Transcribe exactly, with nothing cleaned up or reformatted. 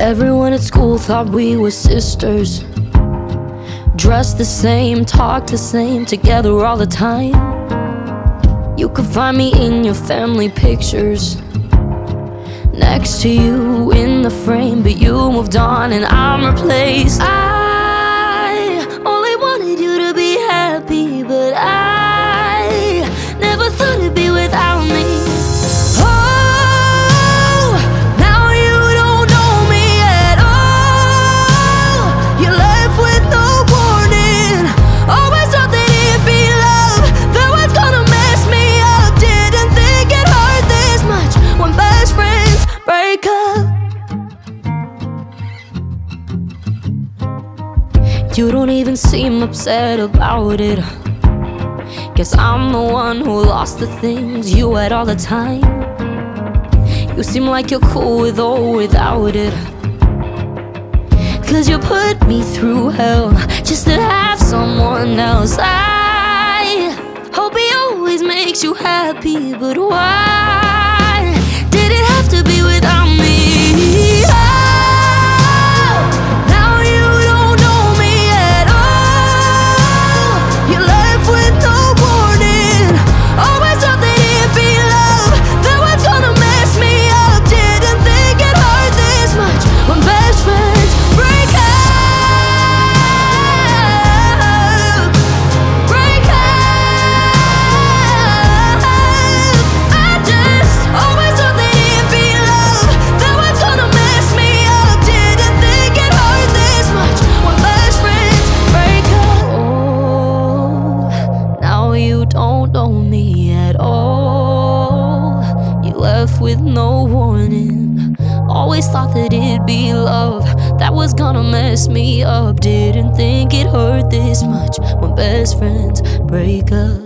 Everyone at school thought we were sisters, dressed the same, talked the same, together all the time. You could find me in your family pictures, next to you in the frame, but you moved on and I'm replaced. I only wanted you to be happy, but I never thought it'd be without me. Oh, now you don't know me at all. You're left with no warning. Always thought that it'd be love that was gonna mess me up. Didn't think it hurt this much when best friends break up. You don't even seem upset about it. Guess I'm the one who lost the things you had all the time. You seem like you're cool with or without it, 'cause you put me through hell just to have someone else. I hope he always makes you happy, but why did it have to be without me? Oh, now you don't know me at all. You're left with no warning. Always thought that it'd be love that was gonna mess me up. Didn't think it hurt this much when best friends break up. Break up. I just always thought that it'd be love that was gonna mess me up. Didn't think it hurt this much when best friends break up. Oh, now you don't know me at all. You left with no warning. Always thought that it'd be love that was gonna mess me up. Didn't think it hurt this much when best friends break up.